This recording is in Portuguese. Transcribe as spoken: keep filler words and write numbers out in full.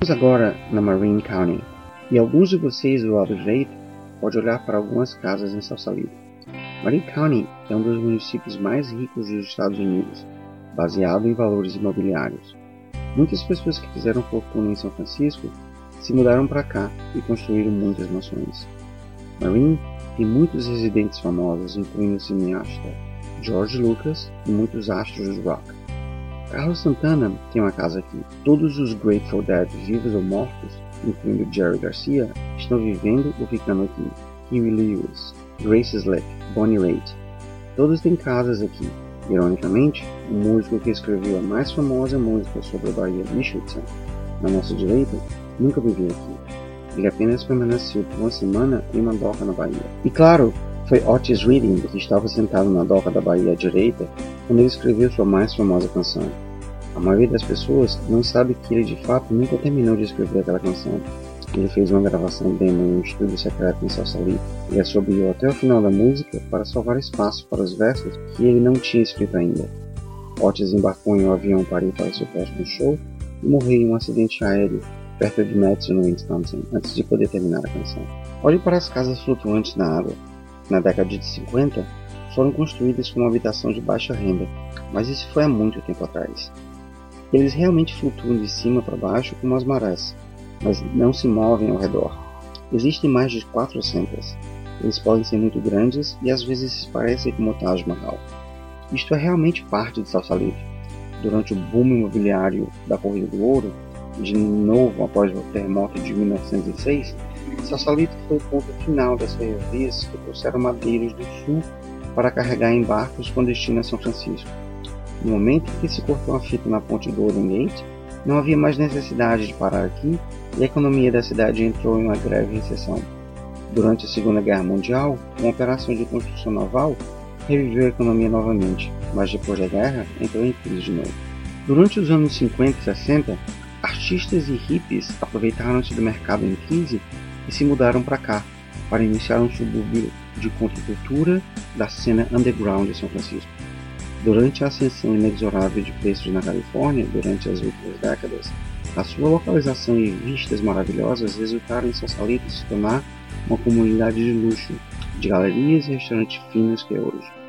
Estamos agora na Marin County, e alguns de vocês do lado direito podem olhar para algumas casas em Sausalito. Marin County é um dos municípios mais ricos dos Estados Unidos, baseado em valores imobiliários. Muitas pessoas que fizeram fortuna em São Francisco se mudaram para cá e construíram muitas mansões. Marin tem muitos residentes famosos, incluindo o cineasta George Lucas e muitos astros do rock. Carlos Santana tem uma casa aqui. Todos os Grateful Dead vivos ou mortos, incluindo Jerry Garcia, estão vivendo ou ficando aqui. Huey Lewis, Grace Slick, Bonnie Raitt. Todos têm casas aqui. Ironicamente, o músico que escreveu a mais famosa música sobre a Bahia, Richardson, na nossa direita, nunca viveu aqui. Ele apenas permaneceu por uma semana em uma doca na Bahia. E claro, foi Otis Redding que estava sentado na doca da Bahia à direita quando ele escreveu sua mais famosa canção. A maioria das pessoas não sabe que ele de fato nunca terminou de escrever aquela canção. Ele fez uma gravação demo em um estúdio secreto em Sausalito e assobiou até o final da música para salvar espaço para os versos que ele não tinha escrito ainda. Otis embarcou em um avião para ir para seu próximo show e morreu em um acidente aéreo perto de Madison, Wisconsin, antes de poder terminar a canção. Olhe para as casas flutuantes na água. Na década de cinquenta, foram construídas como habitação de baixa renda, mas isso foi há muito tempo atrás. Eles realmente flutuam de cima para baixo como as marés, mas não se movem ao redor. Existem mais de quatrocentas. Eles podem ser muito grandes e às vezes se parecem com o Taj Mahal. Isto é realmente parte de Sausalito. Durante o boom imobiliário da Corrida do Ouro, de novo após o terremoto de mil novecentos e seis, Sausalito foi o ponto final das ferrovias que trouxeram madeiros do sul para carregar em barcos com destino a São Francisco. No momento em que se cortou a fita na ponte Golden Gate, não havia mais necessidade de parar aqui e a economia da cidade entrou em uma greve recessão. Durante a Segunda Guerra Mundial, uma operação de construção naval reviveu a economia novamente, mas depois da guerra entrou em crise de novo. Durante os anos cinquenta e sessenta, artistas e hippies aproveitaram-se do mercado em crise e se mudaram para cá, para iniciar um subúrbio de contracultura da cena underground de São Francisco. Durante a ascensão inexorável de preços na Califórnia durante as últimas décadas, a sua localização e vistas maravilhosas resultaram em Sausalito se tornar uma comunidade de luxo, de galerias e restaurantes finos que é hoje.